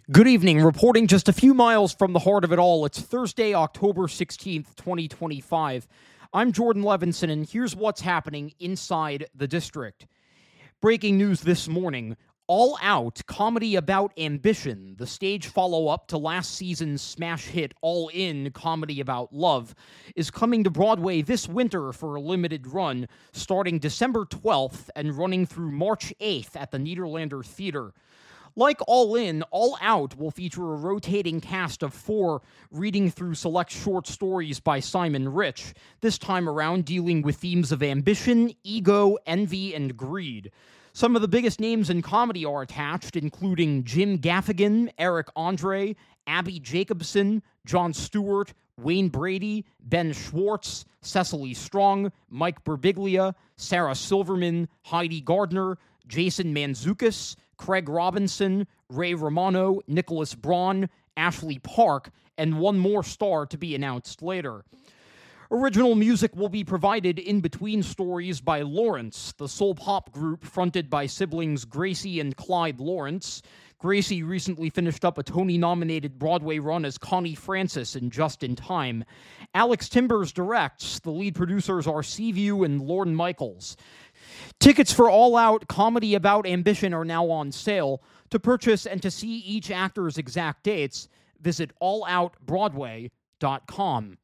Good evening. Reporting just a few miles from the heart of it all, it's Thursday, October 16th, 2025. I'm Jordan Levinson, and here's what's happening inside the district. Breaking news this morning: All Out, comedy about ambition, the stage follow-up to last season's smash hit All In, comedy about love, is coming to Broadway this winter for a limited run, starting December 12th and running through March 8th at the Nederlander Theater. Like All In, All Out will feature a rotating cast of 4 reading through select short stories by Simon Rich, this time around dealing with themes of ambition, ego, envy, and greed. Some of the biggest names in comedy are attached, including Jim Gaffigan, Eric Andre, Abby Jacobson, Jon Stewart, Wayne Brady, Ben Schwartz, Cecily Strong, Mike Birbiglia, Sarah Silverman, Heidi Gardner, Jason Mantzoukas, Craig Robinson, Ray Romano, Nicholas Braun, Ashley Park, and one more star to be announced later. Original music will be provided in between stories by Lawrence, the soul pop group fronted by siblings Gracie and Clyde Lawrence. Gracie recently finished up a Tony-nominated Broadway run as Connie Francis in Just in Time. Alex Timbers directs. The lead producers are Seaview and Lorne Michaels. Tickets for All Out, comedy about ambition are now on sale. To purchase and to see each actor's exact dates, visit alloutbroadway.com.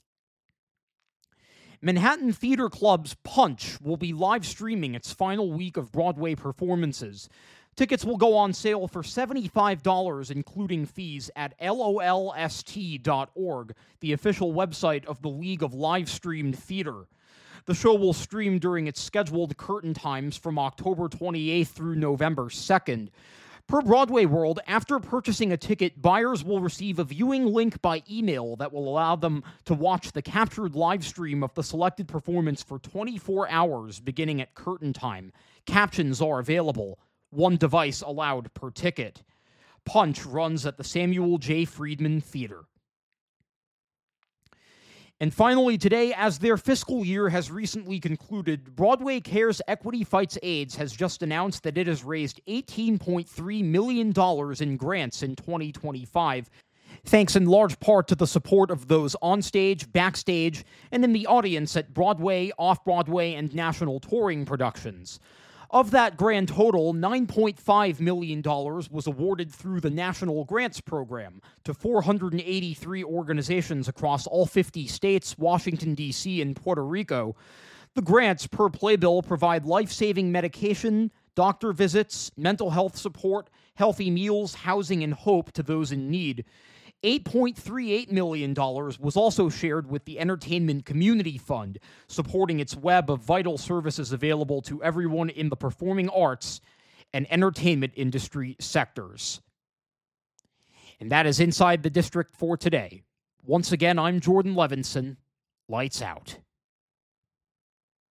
Manhattan Theater Club's Punch will be live streaming its final week of Broadway performances. Tickets will go on sale for $75, including fees, at lolst.org, the official website of the League of Live-Streamed Theater. The show will stream during its scheduled curtain times from October 28th through November 2nd. Per Broadway World, after purchasing a ticket, buyers will receive a viewing link by email that will allow them to watch the captured live stream of the selected performance for 24 hours beginning at curtain time. Captions are available. 1 device allowed per ticket. Punch runs at the Samuel J. Friedman Theater. And finally today, as their fiscal year has recently concluded, Broadway Cares Equity Fights AIDS has just announced that it has raised $18.3 million in grants in 2025, thanks in large part to the support of those onstage, backstage, and in the audience at Broadway, Off-Broadway, and national touring productions. Of that grand total, $9.5 million was awarded through the National Grants Program to 483 organizations across all 50 states, Washington, D.C., and Puerto Rico. The grants, per playbill, provide life-saving medication, doctor visits, mental health support, healthy meals, housing, and hope to those in need. $8.38 million was also shared with the Entertainment Community Fund, supporting its web of vital services available to everyone in the performing arts and entertainment industry sectors. And that is Inside the District for today. Once again, I'm Jordan Levinson. Lights out.